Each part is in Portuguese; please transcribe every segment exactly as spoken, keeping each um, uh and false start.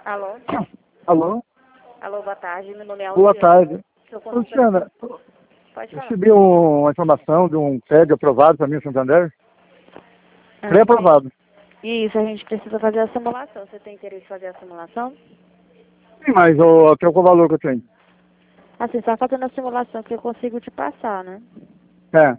Alô? Alô? Alô, boa tarde. Meu nome é Boa Alciana. tarde. Sou consultora- Luciana, Pode falar. recebi um- uma informação de um P E G aprovado para mim em Santander. Ah, Pré-aprovado. Isso, a gente precisa fazer a simulação. Você tem interesse em fazer a simulação? Sim, mas o, qual é o valor que eu tenho? Assim, só fazendo a simulação que eu consigo te passar, né? É.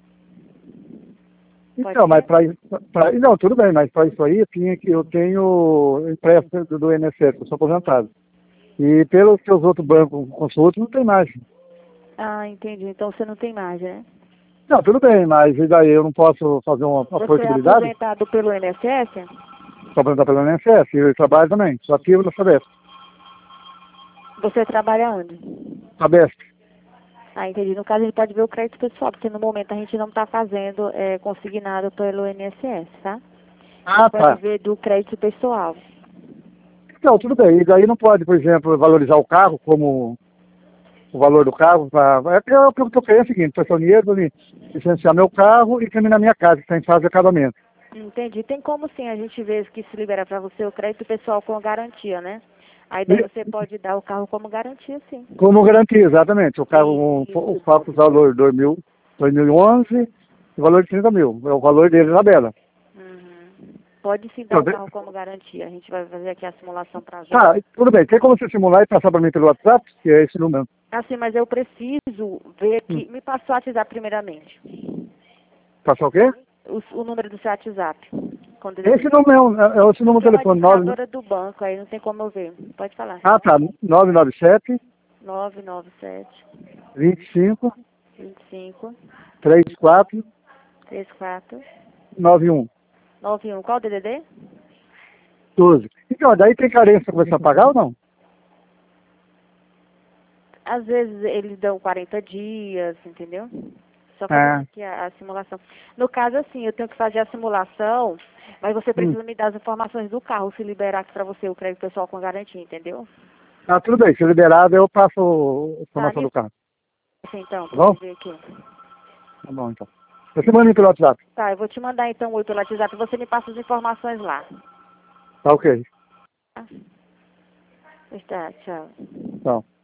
Pode Então, mas ser? para pra, não, tudo bem, mas para isso aí eu tinha que eu tenho empréstimo do, do I N S S, eu sou aposentado. E pelos que os outros bancos consultam, não tem margem. Ah, entendi. Então você não tem margem, né? Não, tudo bem, mas e daí eu não posso fazer uma, uma Você é portabilidade? aposentado pelo I N S S? Sou aposentado pelo I N S S, e eu trabalho também, sou ativo da Sabesp. Você trabalha onde? Sabesp. Ah, entendi. No caso, ele pode ver o crédito pessoal, porque no momento a gente não está fazendo é, consignado pelo I N S S, tá? Ele Ah, pode tá. ver do crédito pessoal. Não, tudo bem. E daí não pode, por exemplo, valorizar o carro como o valor do carro. Pra... É que o que eu estou querendo é o seguinte, prestar dinheiro para licenciar meu carro e terminar minha casa, que está em fase de acabamento. Entendi. Tem como sim a gente ver que se libera para você o crédito pessoal com garantia, né? Aí daí E, você pode dar o carro como garantia, sim. como garantia, exatamente. O carro, Isso. o fato valor dois mil, dois mil e onze, o valor de trinta mil. É o valor dele na bela. Uhum. Pode sim dar Então, o de- carro como garantia. A gente vai fazer aqui a simulação para já. tá, tudo bem. Tem como você simular e passar para mim pelo WhatsApp? Que é esse número. Assim, mas eu preciso ver Hum. que... Me passou o WhatsApp primeiramente. Passar o quê? O, o número do seu WhatsApp. Quando ele... Esse número é, é esse número Porque de é uma telefone. nove... administradora do banco, aí não tem como eu ver. Pode falar. Ah, tá. nove nove sete, nove nove sete, vinte e cinco, vinte e cinco, trinta e quatro, trinta e quatro, noventa e um. noventa e um. Qual o D D D? doze. Então, daí tem carência para começar a pagar ou não? Às vezes eles dão quarenta dias, entendeu? Só fazendo É. aqui a, a simulação. No caso, assim, eu tenho que fazer a simulação, mas você Hum. precisa me dar as informações do carro, se liberar aqui pra você o crédito pessoal com garantia, entendeu? Ah, tudo bem. Se liberado, eu passo a Tá, informação do nisso carro. então, Tá pra bom? eu ver aqui. Tá bom, então. Você manda pelo WhatsApp. Tá, eu vou te mandar então oi pelo WhatsApp, você me passa as informações lá. Tá ok. Tá? Pois tá, tchau. Então.